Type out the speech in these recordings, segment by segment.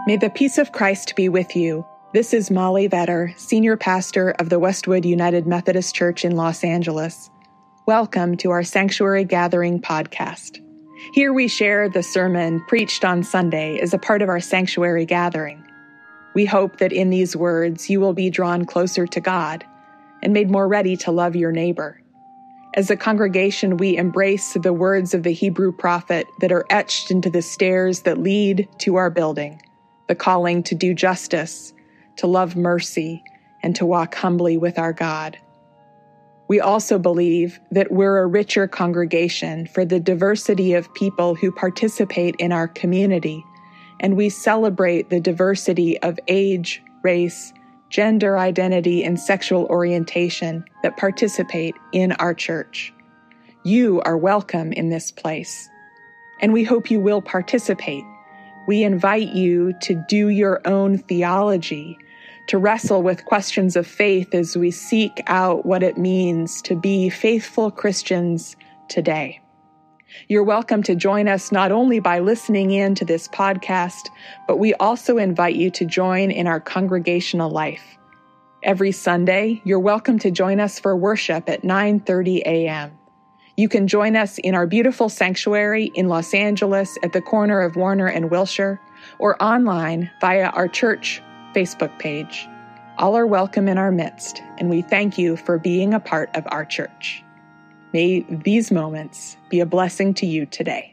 May the peace of Christ be with you. This is Molly Vetter, Senior Pastor of the Westwood United Methodist Church in Los Angeles. Welcome to our Sanctuary Gathering podcast. Here we share the sermon preached on Sunday as a part of our Sanctuary Gathering. We hope that in these words you will be drawn closer to God and made more ready to love your neighbor. As a congregation, we embrace the words of the Hebrew prophet that are etched into the stairs that lead to our building, the calling to do justice, to love mercy, and to walk humbly with our God. We also believe that we're a richer congregation for the diversity of people who participate in our community, and we celebrate the diversity of age, race, gender identity, and sexual orientation that participate in our church. You are welcome in this place, and we hope you will participate. We invite you to do your own theology, to wrestle with questions of faith as we seek out what it means to be faithful Christians today. You're welcome to join us not only by listening in to this podcast, but we also invite you to join in our congregational life. Every Sunday, you're welcome to join us for worship at 9:30 a.m. You can join us in our beautiful sanctuary in Los Angeles at the corner of Warner and Wilshire, or online via our church Facebook page. All are welcome in our midst, and we thank you for being a part of our church. May these moments be a blessing to you today.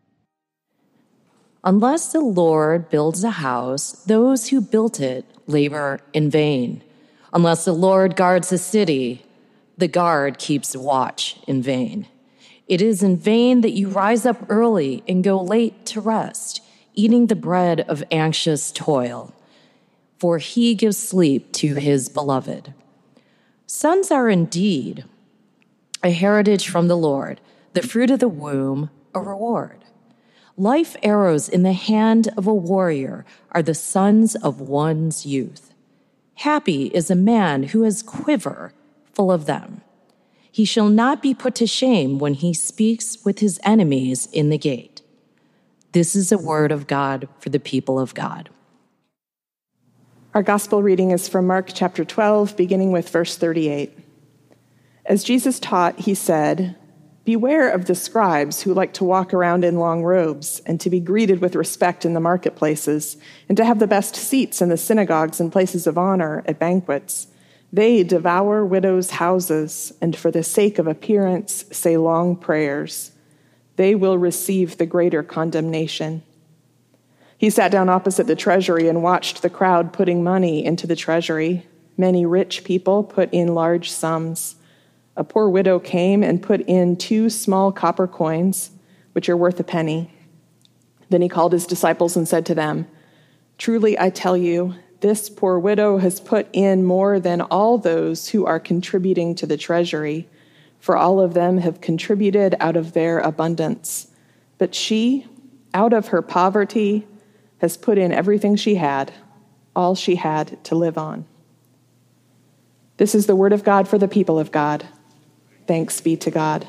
Unless the Lord builds a house, those who built it labor in vain. Unless the Lord guards a city, the guard keeps watch in vain. It is in vain that you rise up early and go late to rest, eating the bread of anxious toil, for he gives sleep to his beloved. Sons are indeed a heritage from the Lord, the fruit of the womb, a reward. Life arrows in the hand of a warrior are the sons of one's youth. Happy is a man who has quiver full of them. He shall not be put to shame when he speaks with his enemies in the gate. This is a word of God for the people of God. Our gospel reading is from Mark chapter 12, beginning with verse 38. As Jesus taught, he said, "Beware of the scribes who like to walk around in long robes and to be greeted with respect in the marketplaces and to have the best seats in the synagogues and places of honor at banquets. They devour widows' houses and for the sake of appearance say long prayers. They will receive the greater condemnation." He sat down opposite the treasury and watched the crowd putting money into the treasury. Many rich people put in large sums. A poor widow came and put in 2 small copper coins, which are worth a penny. Then he called his disciples and said to them, "Truly I tell you, this poor widow has put in more than all those who are contributing to the treasury, for all of them have contributed out of their abundance. But she, out of her poverty, has put in everything she had, all she had to live on." This is the word of God for the people of God. Thanks be to God.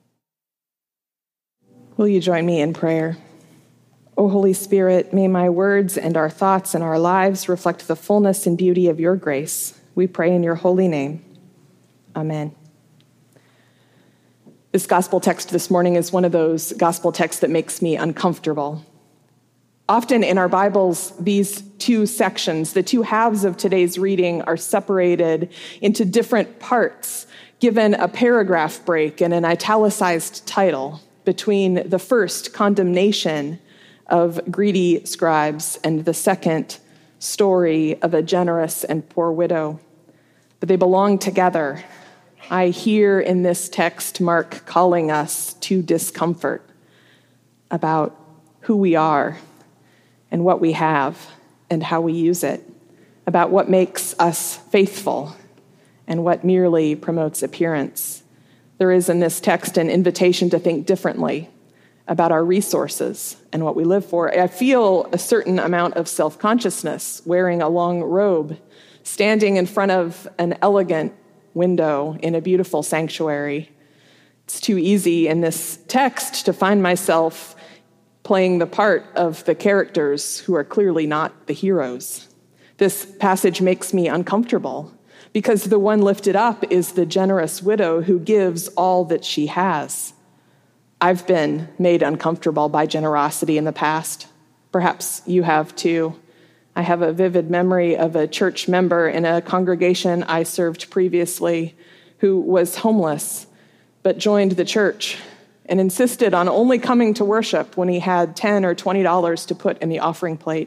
Will you join me in prayer? O Holy Spirit, may my words and our thoughts and our lives reflect the fullness and beauty of your grace. We pray in your holy name. Amen. This gospel text this morning is one of those gospel texts that makes me uncomfortable. Often in our Bibles, these 2 sections, the 2 halves of today's reading, are separated into different parts, given a paragraph break and an italicized title between the first, condemnation of greedy scribes, and the second, story of a generous and poor widow. But they belong together. I hear in this text Mark calling us to discomfort about who we are and what we have and how we use it, about what makes us faithful and what merely promotes appearance. There is in this text an invitation to think differently about our resources and what we live for. I feel a certain amount of self-consciousness wearing a long robe, standing in front of an elegant window in a beautiful sanctuary. It's too easy in this text to find myself playing the part of the characters who are clearly not the heroes. This passage makes me uncomfortable because the one lifted up is the generous widow who gives all that she has. I've been made uncomfortable by generosity in the past. Perhaps you have too. I have a vivid memory of a church member in a congregation I served previously who was homeless but joined the church and insisted on only coming to worship when he had $10 or $20 to put in the offering plate.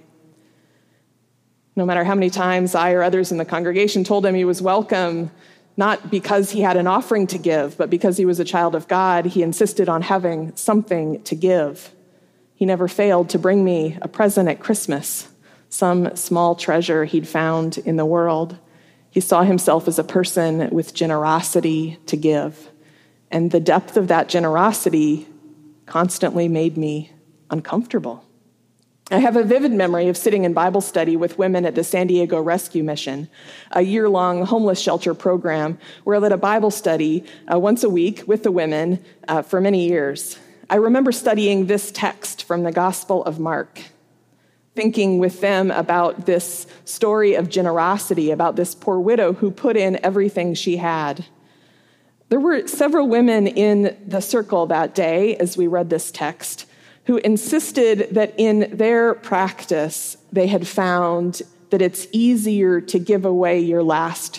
No matter how many times I or others in the congregation told him he was welcome, not because he had an offering to give, but because he was a child of God, he insisted on having something to give. He never failed to bring me a present at Christmas, some small treasure he'd found in the world. He saw himself as a person with generosity to give. And the depth of that generosity constantly made me uncomfortable. I have a vivid memory of sitting in Bible study with women at the San Diego Rescue Mission, a year-long homeless shelter program where I led a Bible study once a week with the women for many years. I remember studying this text from the Gospel of Mark, thinking with them about this story of generosity, about this poor widow who put in everything she had. There were several women in the circle that day as we read this text who insisted that in their practice, they had found that it's easier to give away your last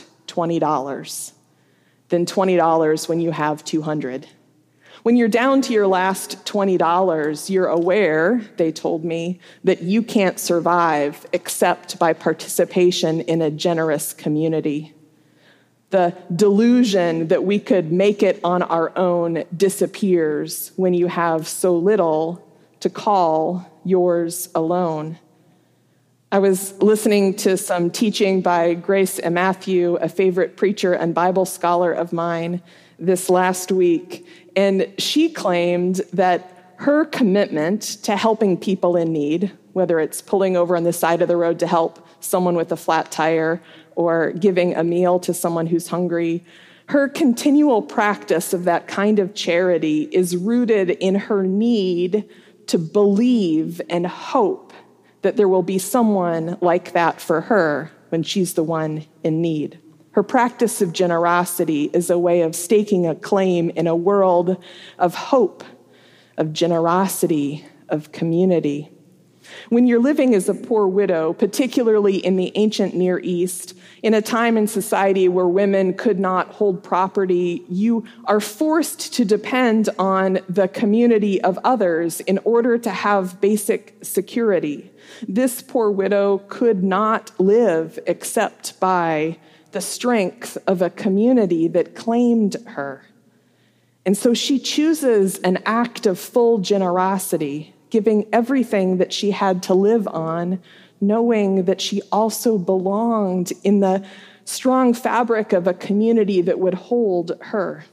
$20 than $20 when you have $200. When you're down to your last $20, you're aware, they told me, that you can't survive except by participation in a generous community. The delusion that we could make it on our own disappears when you have so little to call yours alone. I was listening to some teaching by Grace and Matthew, a favorite preacher and Bible scholar of mine, this last week, and she claimed that her commitment to helping people in need, whether it's pulling over on the side of the road to help someone with a flat tire or giving a meal to someone who's hungry, her continual practice of that kind of charity is rooted in her need to believe and hope that there will be someone like that for her when she's the one in need. Her practice of generosity is a way of staking a claim in a world of hope, of generosity, of community. When you're living as a poor widow, particularly in the ancient Near East, in a time in society where women could not hold property, you are forced to depend on the community of others in order to have basic security. This poor widow could not live except by the strength of a community that claimed her. And so she chooses an act of full generosity, giving everything that she had to live on, knowing that she also belonged in the strong fabric of a community that would hold her.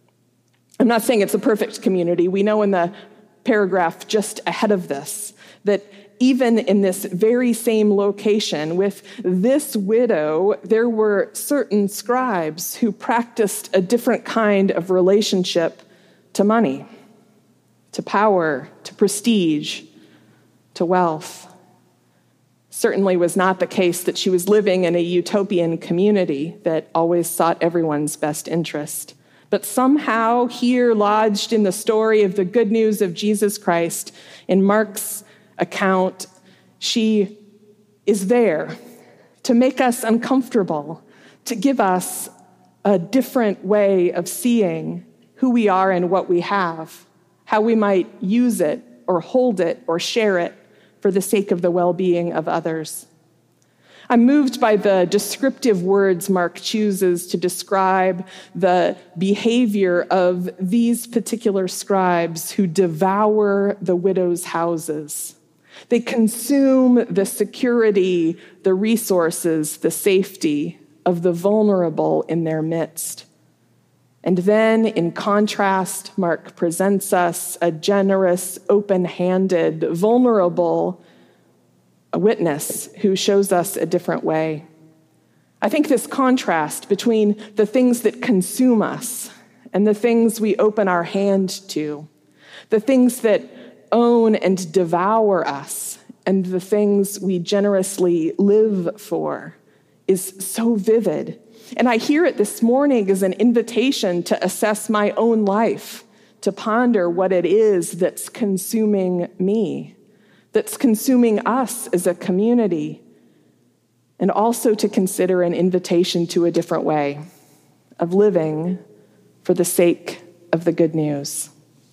I'm not saying it's a perfect community. We know in the paragraph just ahead of this that even in this very same location with this widow, there were certain scribes who practiced a different kind of relationship to money, to power, to prestige, to wealth. Certainly was not the case that she was living in a utopian community that always sought everyone's best interest. But somehow here lodged in the story of the good news of Jesus Christ, in Mark's account, she is there to make us uncomfortable, to give us a different way of seeing who we are and what we have, how we might use it or hold it or share it for the sake of the well-being of others. I'm moved by the descriptive words Mark chooses to describe the behavior of these particular scribes who devour the widow's houses. They consume the security, the resources, the safety of the vulnerable in their midst. And then, in contrast, Mark presents us a generous, open-handed, vulnerable witness who shows us a different way. I think this contrast between the things that consume us and the things we open our hand to, the things that own and devour us, and the things we generously live for is so vivid. And I hear it this morning as an invitation to assess my own life, to ponder what it is that's consuming me, that's consuming us as a community, and also to consider an invitation to a different way of living for the sake of the good news.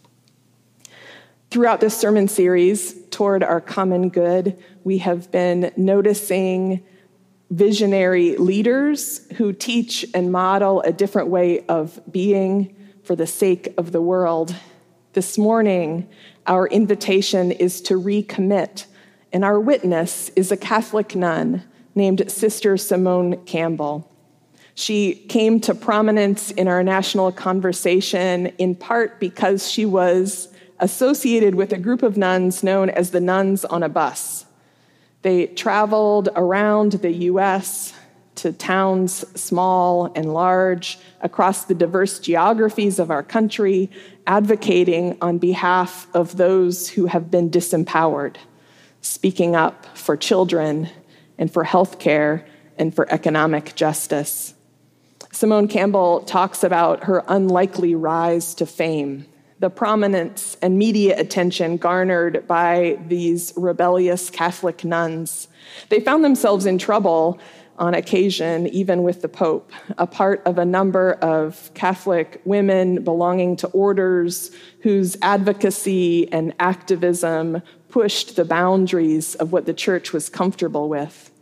Throughout this sermon series, Toward Our Common Good, we have been noticing visionary leaders who teach and model a different way of being for the sake of the world. This morning, our invitation is to recommit, and our witness is a Catholic nun named Sister Simone Campbell. She came to prominence in our national conversation in part because she was associated with a group of nuns known as the Nuns on a Bus. They traveled around the U.S. to towns small and large across the diverse geographies of our country, advocating on behalf of those who have been disempowered, speaking up for children and for healthcare and for economic justice. Simone Campbell talks about her unlikely rise to fame, the prominence and media attention garnered by these rebellious Catholic nuns. They found themselves in trouble on occasion, even with the Pope, a part of a number of Catholic women belonging to orders whose advocacy and activism pushed the boundaries of what the church was comfortable with.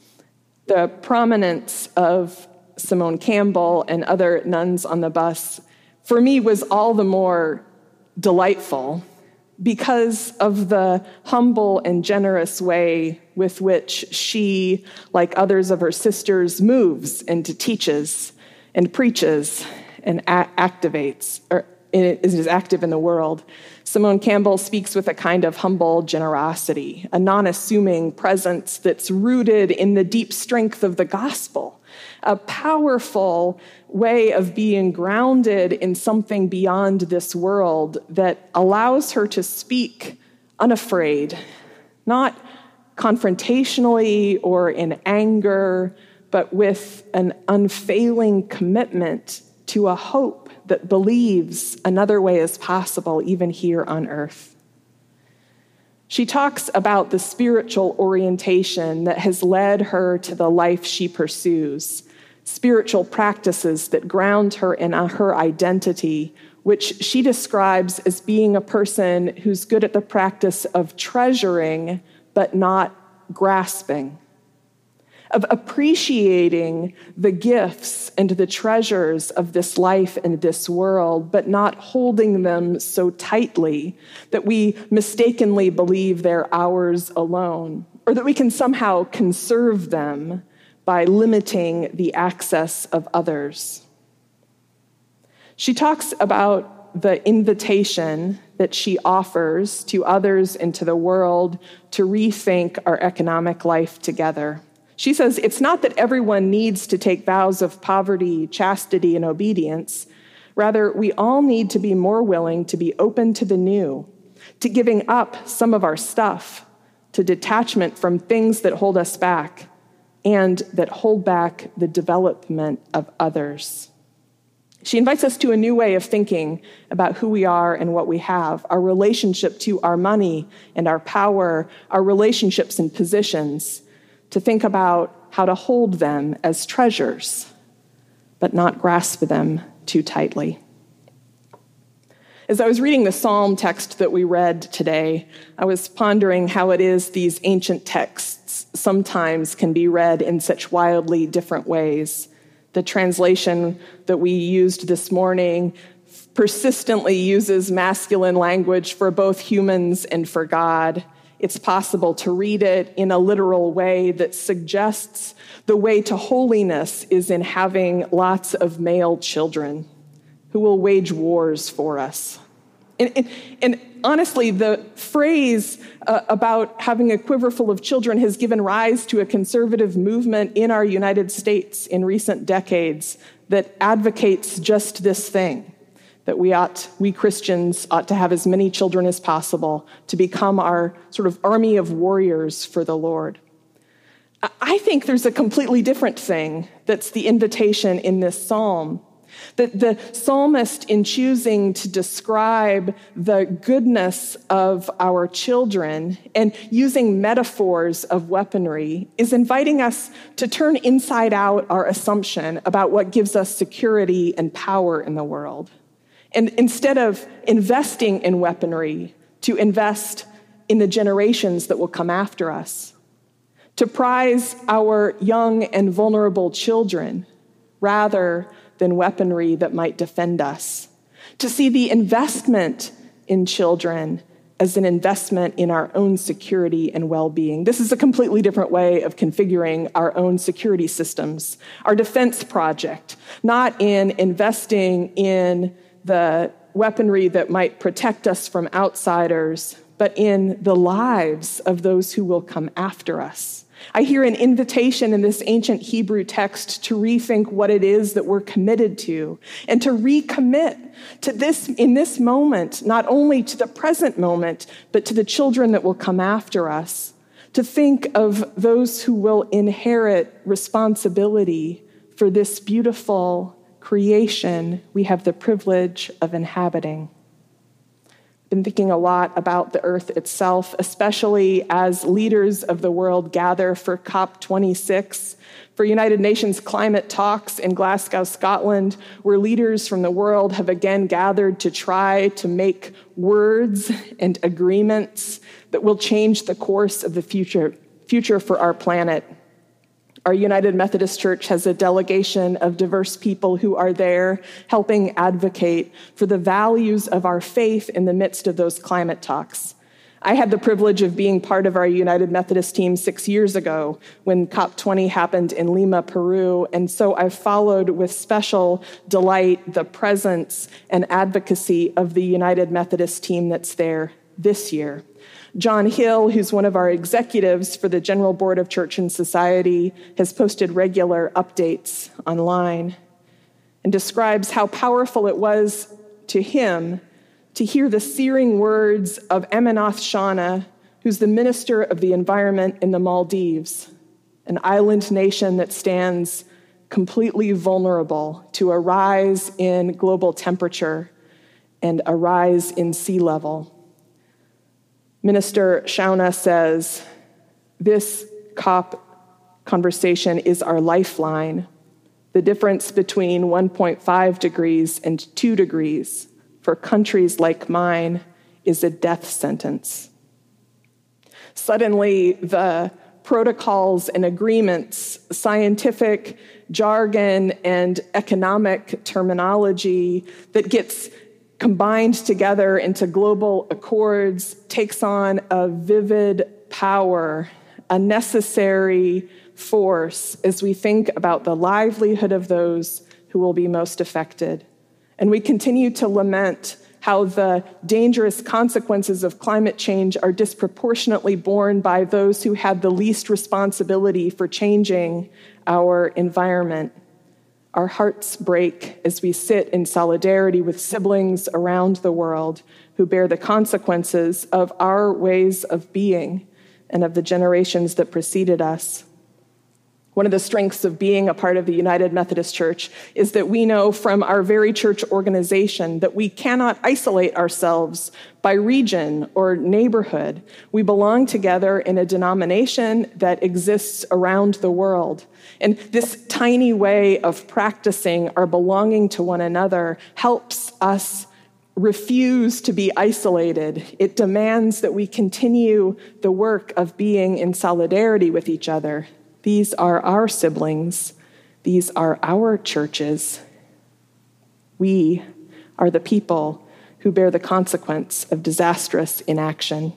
The prominence of Simone Campbell and other nuns on the bus, for me, was all the more delightful because of the humble and generous way with which she, like others of her sisters, moves and teaches and preaches and activates, or is active in the world. Simone Campbell speaks with a kind of humble generosity, a non-assuming presence that's rooted in the deep strength of the gospel, a powerful way of being grounded in something beyond this world that allows her to speak unafraid, not confrontationally or in anger, but with an unfailing commitment to a hope that believes another way is possible even here on earth. She talks about the spiritual orientation that has led her to the life she pursues, spiritual practices that ground her in her identity, which she describes as being a person who's good at the practice of treasuring but not grasping, of appreciating the gifts and the treasures of this life and this world, but not holding them so tightly that we mistakenly believe they're ours alone, or that we can somehow conserve them by limiting the access of others. She talks about the invitation that she offers to others and to the world to rethink our economic life together. She says it's not that everyone needs to take vows of poverty, chastity, and obedience. Rather, we all need to be more willing to be open to the new, to giving up some of our stuff, to detachment from things that hold us back and that hold back the development of others. She invites us to a new way of thinking about who we are and what we have, our relationship to our money and our power, our relationships and positions, to think about how to hold them as treasures, but not grasp them too tightly. As I was reading the psalm text that we read today, I was pondering how it is these ancient texts sometimes can be read in such wildly different ways. The translation that we used this morning persistently uses masculine language for both humans and for God. It's possible to read it in a literal way that suggests the way to holiness is in having lots of male children who will wage wars for us. And honestly, the phrase about having a quiver full of children has given rise to a conservative movement in our United States in recent decades that advocates just this thing, that we Christians ought to have as many children as possible to become our sort of army of warriors for the Lord. I think there's a completely different thing that's the invitation in this psalm. That the psalmist, in choosing to describe the goodness of our children and using metaphors of weaponry, is inviting us to turn inside out our assumption about what gives us security and power in the world. And instead of investing in weaponry, to invest in the generations that will come after us. To prize our young and vulnerable children rather than weaponry that might defend us. To see the investment in children as an investment in our own security and well-being. This is a completely different way of configuring our own security systems, our defense project, not in investing in the weaponry that might protect us from outsiders, but in the lives of those who will come after us. I hear an invitation in this ancient Hebrew text to rethink what it is that we're committed to and to recommit to this in this moment, not only to the present moment, but to the children that will come after us, to think of those who will inherit responsibility for this beautiful creation we have the privilege of inhabiting. Been thinking a lot about the earth itself, especially as leaders of the world gather for COP26, for United Nations climate talks in Glasgow, Scotland, where leaders from the world have again gathered to try to make words and agreements that will change the course of the future for our planet. Our United Methodist Church has a delegation of diverse people who are there helping advocate for the values of our faith in the midst of those climate talks. I had the privilege of being part of our United Methodist team 6 years ago when COP20 happened in Lima, Peru, and so I've followed with special delight the presence and advocacy of the United Methodist team that's there this year. John Hill, who's one of our executives for the General Board of Church and Society, has posted regular updates online and describes how powerful it was to him to hear the searing words of Aminath Shana, who's the Minister of the Environment in the Maldives, an island nation that stands completely vulnerable to a rise in global temperature and a rise in sea level. Minister Shauna says, this COP conversation is our lifeline. The difference between 1.5 degrees and 2 degrees for countries like mine is a death sentence. Suddenly, the protocols and agreements, scientific jargon and economic terminology that gets combined together into global accords takes on a vivid power, a necessary force as we think about the livelihood of those who will be most affected. And we continue to lament how the dangerous consequences of climate change are disproportionately borne by those who had the least responsibility for changing our environment. Our hearts break as we sit in solidarity with siblings around the world who bear the consequences of our ways of being and of the generations that preceded us. One of the strengths of being a part of the United Methodist Church is that we know from our very church organization that we cannot isolate ourselves by region or neighborhood. We belong together in a denomination that exists around the world. And this tiny way of practicing our belonging to one another helps us refuse to be isolated. It demands that we continue the work of being in solidarity with each other. These are our siblings. These are our churches. We are the people who bear the consequence of disastrous inaction.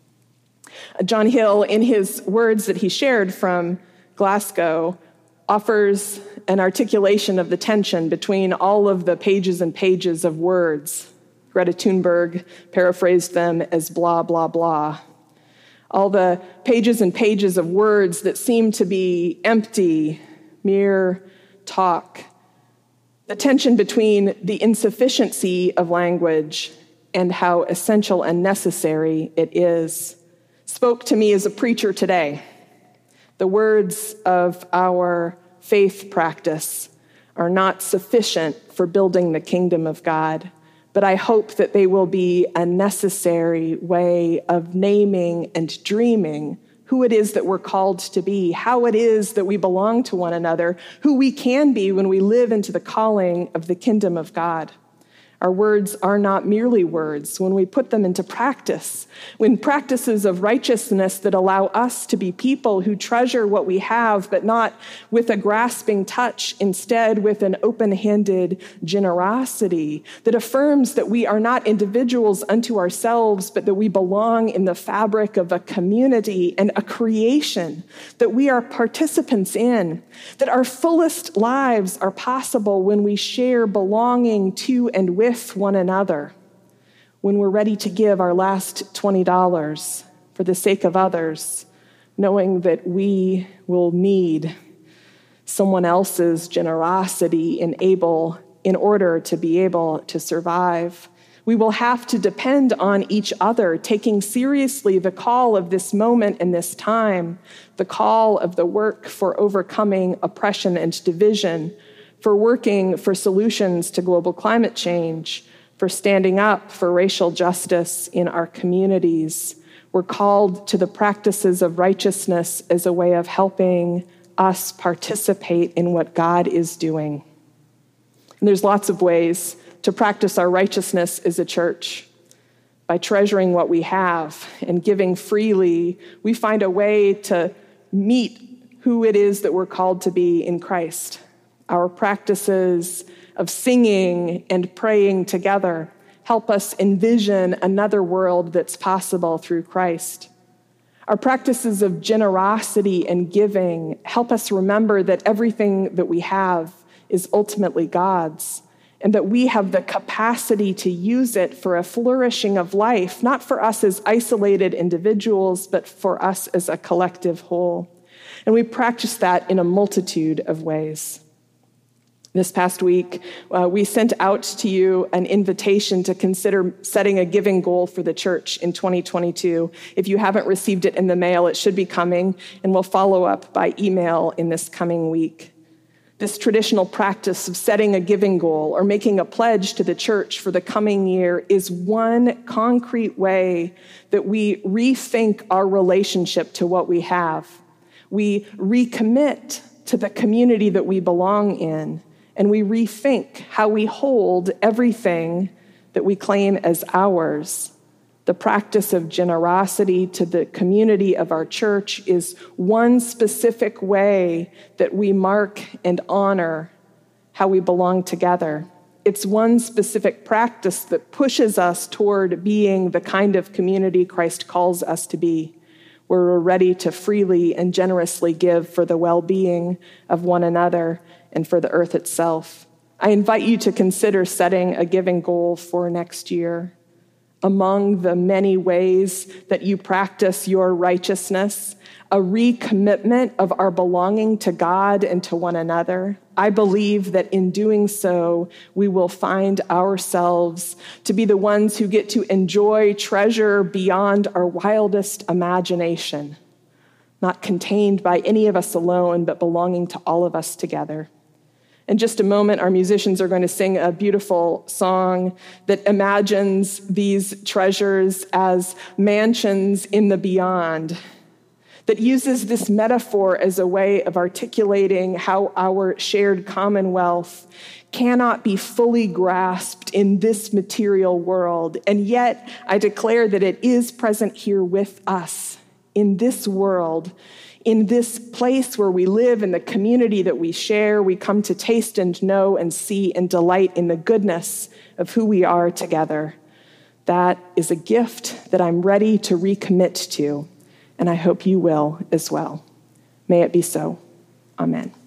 John Hill, in his words that he shared from Glasgow, offers an articulation of the tension between all of the pages and pages of words. Greta Thunberg paraphrased them as blah, blah, blah. All the pages and pages of words that seem to be empty, mere talk. The tension between the insufficiency of language and how essential and necessary it is spoke to me as a preacher today. The words of our faith practice are not sufficient for building the kingdom of God, but I hope that they will be a necessary way of naming and dreaming who it is that we're called to be, how it is that we belong to one another, who we can be when we live into the calling of the kingdom of God. Our words are not merely words when we put them into practice, when practices of righteousness that allow us to be people who treasure what we have, but not with a grasping touch, instead with an open-handed generosity that affirms that we are not individuals unto ourselves, but that we belong in the fabric of a community and a creation that we are participants in, that our fullest lives are possible when we share belonging to and with one another, when we're ready to give our last $20 for the sake of others, knowing that we will need someone else's generosity in order to be able to survive. We will have to depend on each other, taking seriously the call of this moment and this time, the call of the work for overcoming oppression and division, for working for solutions to global climate change, for standing up for racial justice in our communities. We're called to the practices of righteousness as a way of helping us participate in what God is doing. And there's lots of ways to practice our righteousness as a church. By treasuring what we have and giving freely, we find a way to meet who it is that we're called to be in Christ. Our practices of singing and praying together help us envision another world that's possible through Christ. Our practices of generosity and giving help us remember that everything that we have is ultimately God's, and that we have the capacity to use it for a flourishing of life, not for us as isolated individuals, but for us as a collective whole. And we practice that in a multitude of ways. This past week, we sent out to you an invitation to consider setting a giving goal for the church in 2022. If you haven't received it in the mail, it should be coming, and we'll follow up by email in this coming week. This traditional practice of setting a giving goal or making a pledge to the church for the coming year is one concrete way that we rethink our relationship to what we have. We recommit to the community that we belong in, and we rethink how we hold everything that we claim as ours. The practice of generosity to the community of our church is one specific way that we mark and honor how we belong together. It's one specific practice that pushes us toward being the kind of community Christ calls us to be, where we're ready to freely and generously give for the well-being of one another and for the earth itself. I invite you to consider setting a giving goal for next year. Among the many ways that you practice your righteousness, a recommitment of our belonging to God and to one another, I believe that in doing so, we will find ourselves to be the ones who get to enjoy treasure beyond our wildest imagination, not contained by any of us alone, but belonging to all of us together. In just a moment, our musicians are going to sing a beautiful song that imagines these treasures as mansions in the beyond, that uses this metaphor as a way of articulating how our shared commonwealth cannot be fully grasped in this material world. And yet, I declare that it is present here with us in this world, in this place where we live, in the community that we share. We come to taste and know and see and delight in the goodness of who we are together. That is a gift that I'm ready to recommit to, and I hope you will as well. May it be so. Amen.